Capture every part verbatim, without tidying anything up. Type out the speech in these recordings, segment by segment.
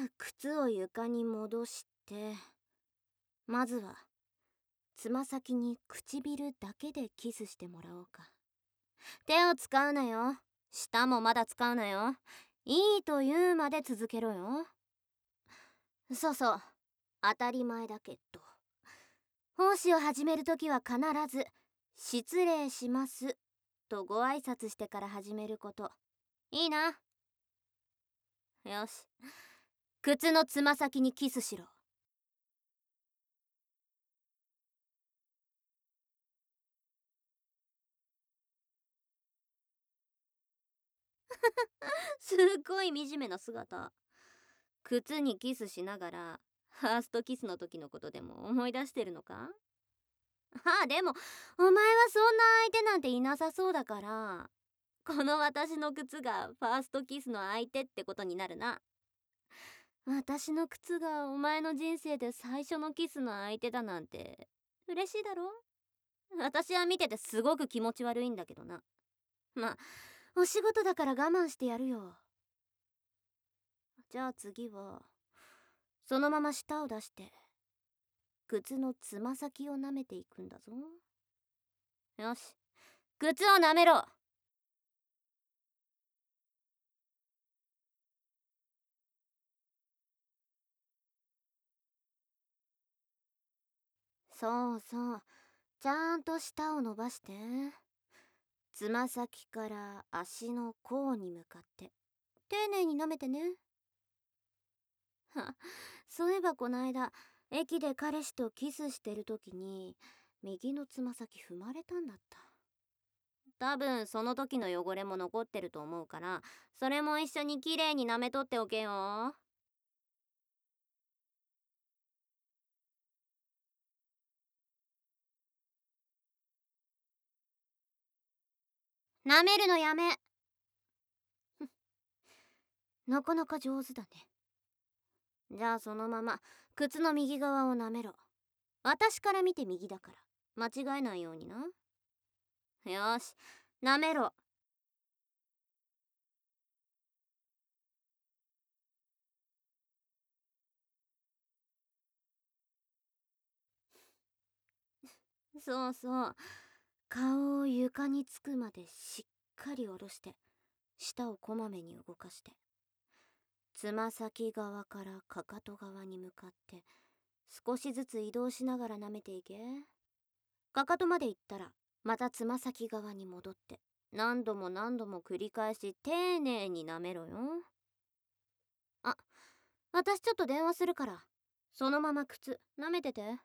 靴を床に戻して、まずはつま先に唇だけでキスしてもらおうか。手を使うなよ。舌もまだ使うなよ。いいと言うまで続けろよ。そうそう、当たり前だけど、奉仕を始めるときは必ず失礼しますとご挨拶してから始めること。いいな。よし、靴のつま先にキスしろ。すっごい惨めな姿。靴にキスしながらファーストキスの時のことでも思い出してるのか？ああ、でもお前はそんな相手なんていなさそうだから、この私の靴がファーストキスの相手ってことになるな。私の靴がお前の人生で最初のキスの相手だなんて嬉しいだろ？私は見ててすごく気持ち悪いんだけどな。まあお仕事だから我慢してやるよ。じゃあ次はそのまま舌を出して靴のつま先を舐めていくんだぞ。よし、靴を舐めろ。そうそう、ちゃんと舌を伸ばして、つま先から足の甲に向かって丁寧に舐めてね。は、そういえばこないだ駅で彼氏とキスしてる時に右のつま先踏まれたんだった。多分その時の汚れも残ってると思うから、それも一緒にきれいに舐めとっておけよ。舐めるのやめ。なかなか上手だね。じゃあそのまま靴の右側を舐めろ。私から見て右だから間違えないようにな。よし、舐めろ。そうそう、顔を床につくまでしっかり下ろして、舌をこまめに動かして、つま先側からかかと側に向かって少しずつ移動しながら舐めていけ。かかとまで行ったらまたつま先側に戻って、何度も何度も繰り返し丁寧に舐めろよ。あ、私ちょっと電話するから、そのまま靴舐めてて。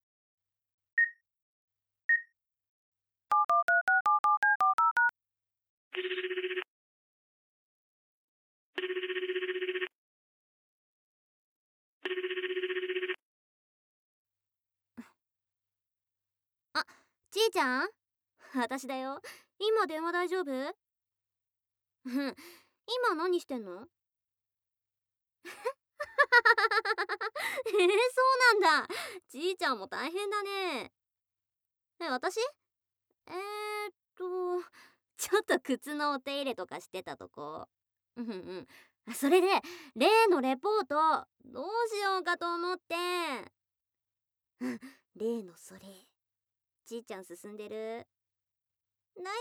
あ、ちーちゃん、私だよ。今電話大丈夫？うん、今何してんの？えー、そうなんだ。ちーちゃんも大変だね。え、私？えーっと、ちょっと靴のお手入れとかしてたとこ。うんうん。あ、それで、例のレポート、どうしようかと思って。うん、例のそれ。ちーちゃん進んでる？だよね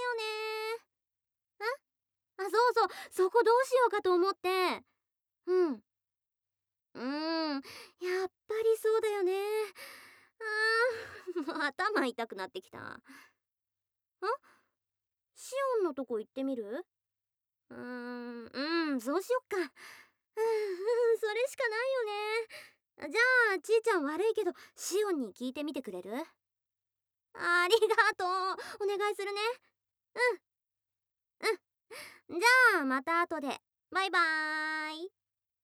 ー。あ、そうそう、そこどうしようかと思って。うん。うーん、やっぱりそうだよね。あー、もう頭痛くなってきた。ん？シオンのとこ行ってみる？うーん、うん、そうしよっか。うん、うん、それしかないよね。じゃあ、ちーちゃん悪いけど、シオンに聞いてみてくれる？ありがとう。お願いするね。うん、うん。じゃあ、また後で。バイバーイ。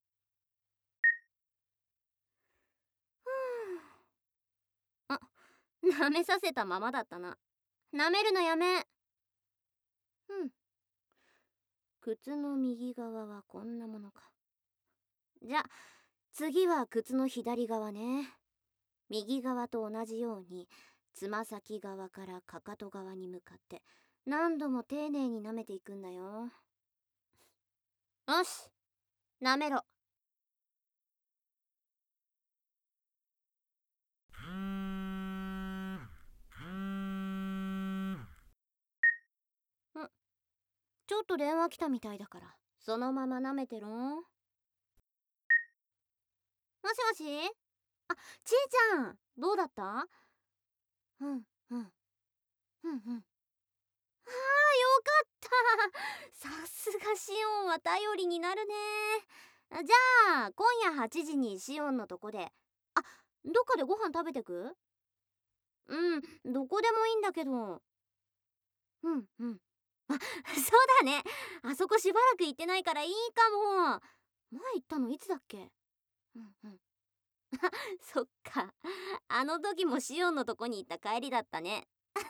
あ、舐めさせたままだったな。舐めるのやめ。うん。靴の右側はこんなものか。じゃあ次は靴の左側ね。右側と同じようにつま先側からかかと側に向かって何度も丁寧に舐めていくんだよ。よし、舐めろ。 ちょっと電話来たみたいだからそのまま舐めてろ。もしもし。あ、ちいちゃんどうだった？うんうんうんうん。あー、よかった。さすがシオンは頼りになるね。じゃあ今夜はちじにシオンのとこで、あ、どっかでご飯食べてく？うん、どこでもいいんだけど。うんうん。あ、そうだね。あそこしばらく行ってないからいいかも。前行ったのいつだっけ？うんうん。そっか。あの時もシオンのとこに行った帰りだったね。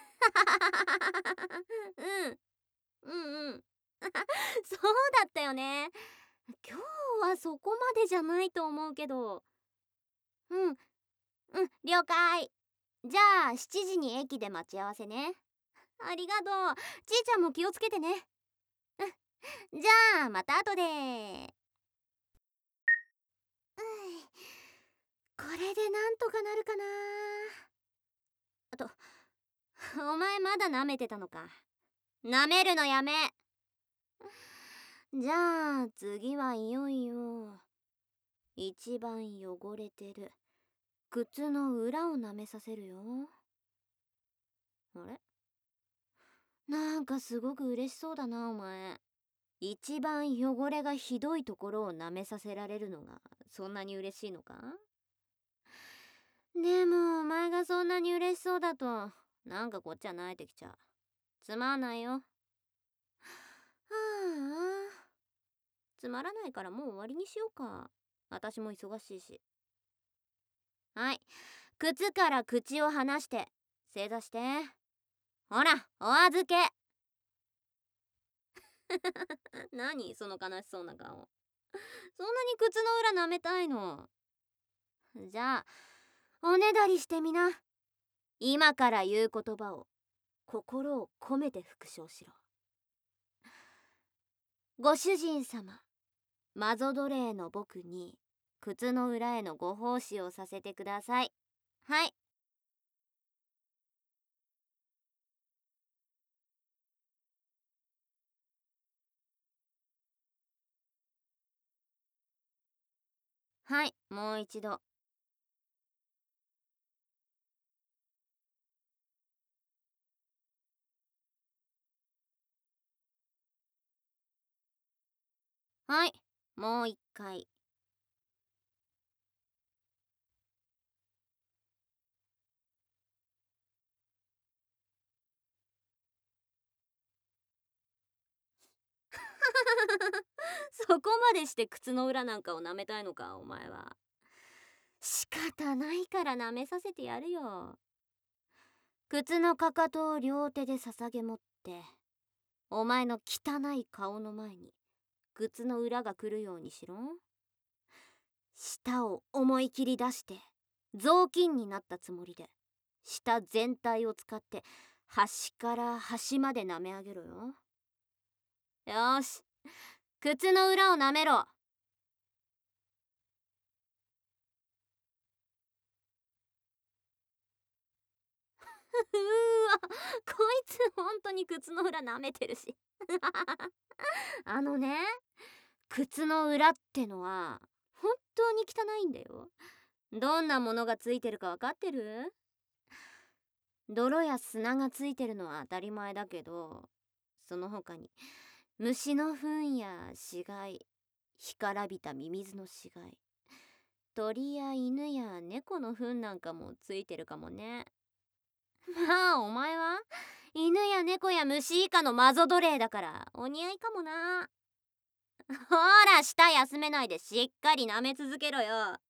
うん。うんうん。そうだったよね。今日はそこまでじゃないと思うけど。うん。うん、了解。じゃあしちじに駅で待ち合わせね。ありがとう。ちいちゃんも気をつけてね。うん。じゃあまた後で。うん、これでなんとかなるかな。あと、お前まだ舐めてたのか。舐めるのやめ。じゃあ次はいよいよ一番汚れてる靴の裏を舐めさせるよ。あれ、なんかすごく嬉しそうだなお前。一番汚れがひどいところを舐めさせられるのがそんなに嬉しいのか？でもお前がそんなに嬉しそうだとなんかこっちは慣れてきちゃう。つまんないよ。はあ、つまらないからもう終わりにしようか。私も忙しいし。はい、靴から口を離して正座して。ほらお預け。何その悲しそうな顔。そんなに靴の裏舐めたいの？じゃあおねだりしてみな。今から言う言葉を心を込めて復唱しろ。ご主人様、マゾ奴隷の僕に靴の裏へのご奉仕をさせてください。はい。はい、もう一度。はい、もう一回。そこまでして靴の裏なんかを舐めたいのかお前は。仕方ないから舐めさせてやるよ。靴のかかとを両手で捧げ持ってお前の汚い顔の前に靴の裏が来るようにしろ。舌を思い切り出して雑巾になったつもりで舌全体を使って端から端まで舐め上げろよ。よーし、靴の裏を舐めろ。うわ、こいつ本当に靴の裏舐めてるし。あのね、靴の裏ってのは本当に汚いんだよ。どんなものがついてるかわかってる？泥や砂がついてるのは当たり前だけど、その他に虫の糞や死骸、干からびたミミズの死骸、鳥や犬や猫の糞なんかもついてるかもね。まあお前は犬や猫や虫以下のマゾ奴隷だからお似合いかもな。ほら舌休めないでしっかり舐め続けろよ。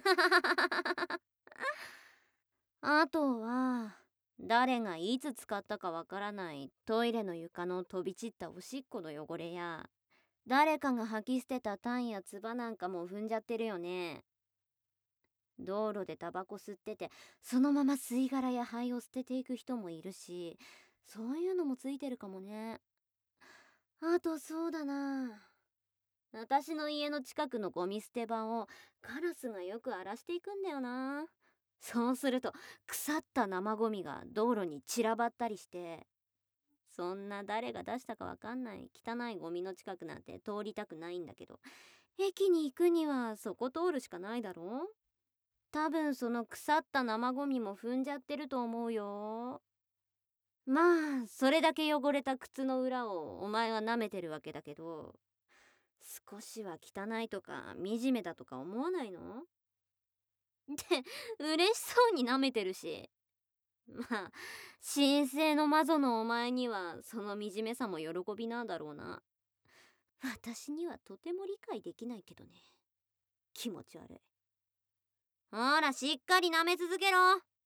あとは誰がいつ使ったかわからないトイレの床の飛び散ったおしっこの汚れや誰かが吐き捨てた痰や唾なんかも踏んじゃってるよね。道路でタバコ吸っててそのまま吸い殻や灰を捨てていく人もいるし、そういうのもついてるかもね。あとそうだな、私の家の近くのゴミ捨て場をカラスがよく荒らしていくんだよな。そうすると腐った生ゴミが道路に散らばったりして、 そんな誰が出したかわかんない汚いゴミの近くなんて通りたくないんだけど、駅に行くにはそこ通るしかないだろ。多分その腐った生ゴミも踏んじゃってると思うよ。まあそれだけ汚れた靴の裏をお前は舐めてるわけだけど、少しは汚いとか惨めだとか思わないの？って嬉しそうに舐めてるし。まあ神聖の魔女のお前にはその惨めさも喜びなんだろうな。私にはとても理解できないけどね。気持ち悪い。ほらしっかり舐め続けろ。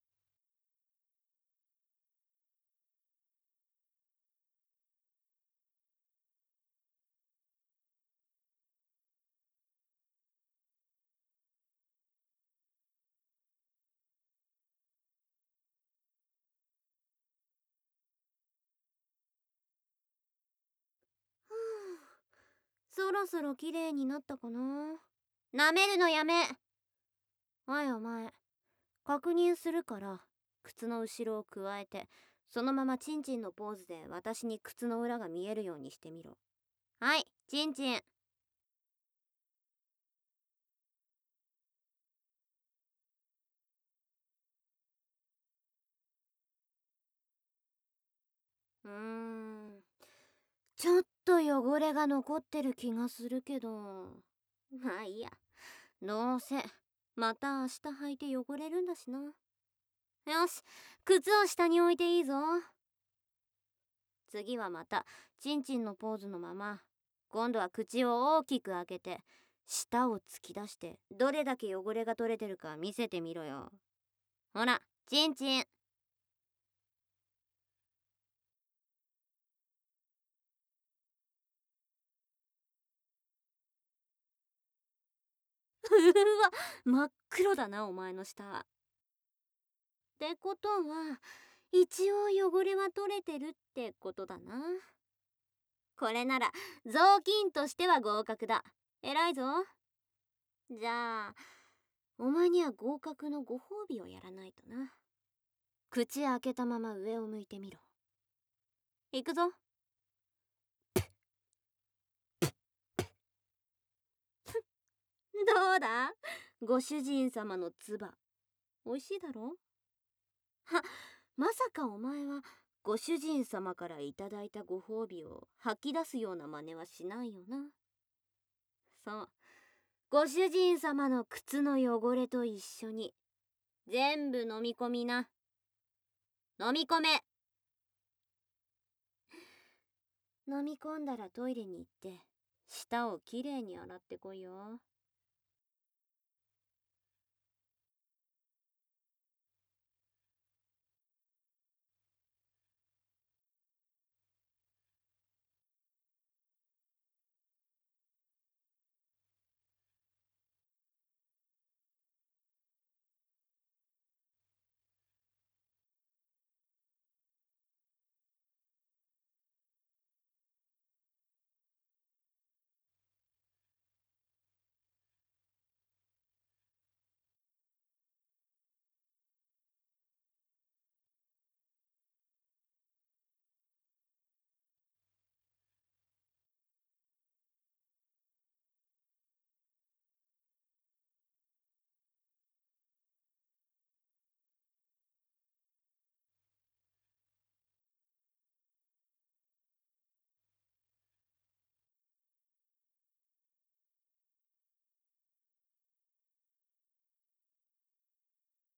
そろそろ綺麗になったかな。舐めるのやめ。おいお前、確認するから靴の後ろをくわえて、そのままチンチンのポーズで私に靴の裏が見えるようにしてみろ。はい、チンチン。うーん、ちょっと汚れが残ってる気がするけど、まあいいや。どうせまた明日履いて汚れるんだしな。よし、靴を下に置いていいぞ。次はまたチンチンのポーズのまま、今度は口を大きく開けて舌を突き出してどれだけ汚れが取れてるか見せてみろよ。ほらチンチン。うわ、真っ黒だなお前の舌。ってことは一応汚れは取れてるってことだな。これなら雑巾としては合格だ。偉いぞ。じゃあお前には合格のご褒美をやらないとな。口開けたまま上を向いてみろ。行くぞ。どうだ、ご主人様の唾おいしいだろ。は、まさかお前はご主人様からいただいたご褒美を吐き出すような真似はしないよな。そう、ご主人様の靴の汚れと一緒に全部飲み込みな。飲み込め。飲み込んだらトイレに行って舌をきれいに洗ってこいよ。